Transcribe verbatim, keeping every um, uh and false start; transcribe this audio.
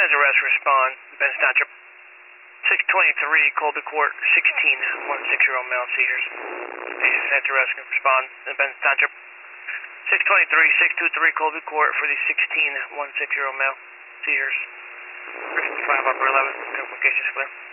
Ben's arrest, respond. Ben's Township. six twenty-three, Colby Court, sixteen, one six-year-old male seizures. Agent sent to arrest, respond. Ben's Township. six twenty-three, six two three, Colby Court for the sixteen, one six-year-old male seizures. five upper eleven, communications clear.